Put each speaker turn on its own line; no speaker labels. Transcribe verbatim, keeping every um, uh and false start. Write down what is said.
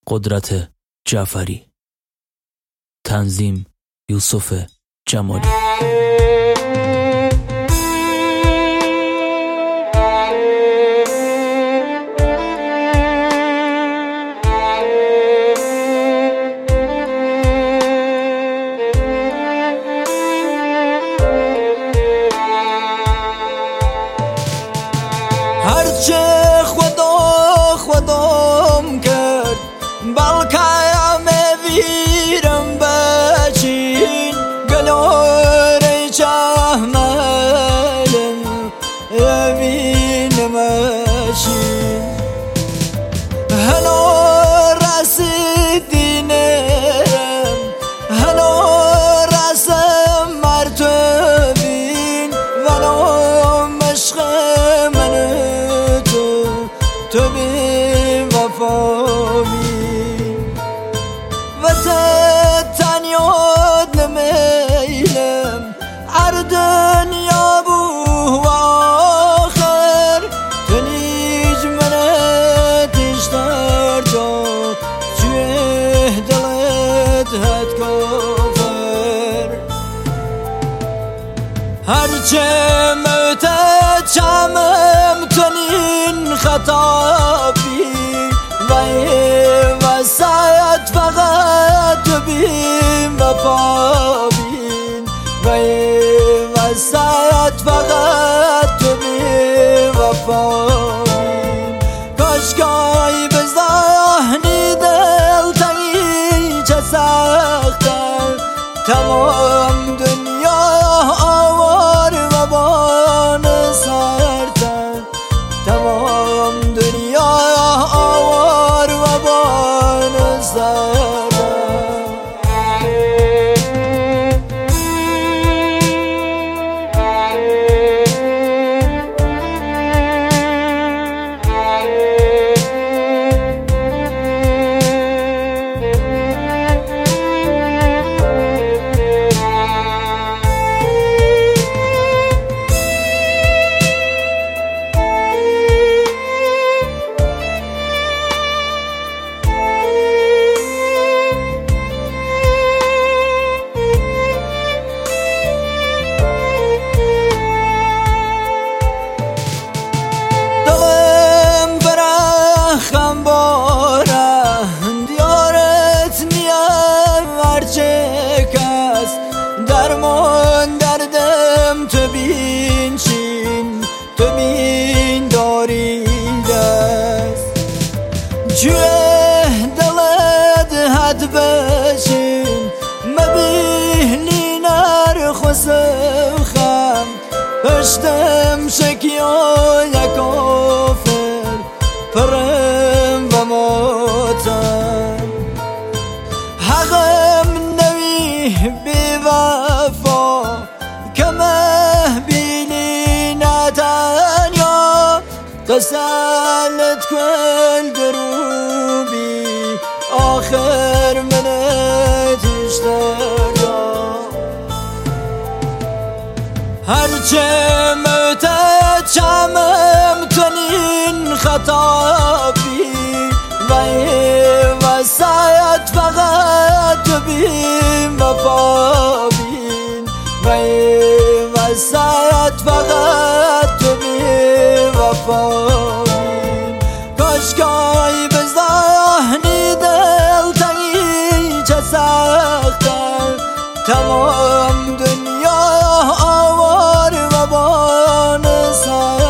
قدرت جعفری. تنظیم یوسف جمالی.
هرچه خدا خودم کرد بلکه میویرم بچین گلوری چهملم بینمشین هنو رسیدی نرم هنو رسم مرتبین ولو مشق من تو تو بی وفا بین و تنیاد نمیلم هر دنیا بو و آخر تنیج منتش در جا چوه دلت هد کافر هرچه موتت چمم تنین خطا بی و سایت فقط تو بین وفا بین و سایت فقط تو بین وفا بین کاشکای بزاهنی دل تنگی چه سختن تمام دنیا آوار و بان سرتن تمام دنیا آوار و بان سرتن درمان دردم تو بین چین تو بین داری دست جوه دلت حد بشین مبینی نر خسو خم پشتم شکیا یک آفر پرم و موتم حقم نوی بی وفا کمه بینی نتنیا تسلط کن دروبی آخر منتش دریا هرچه موتت چمم تنین خطا بی و سایت فقط تو بین وفا بین و سایت فقط تو بین وفا بین کاشکای بزاهنی دل تنگی چه سختن تمام دنیا آوار و بان سر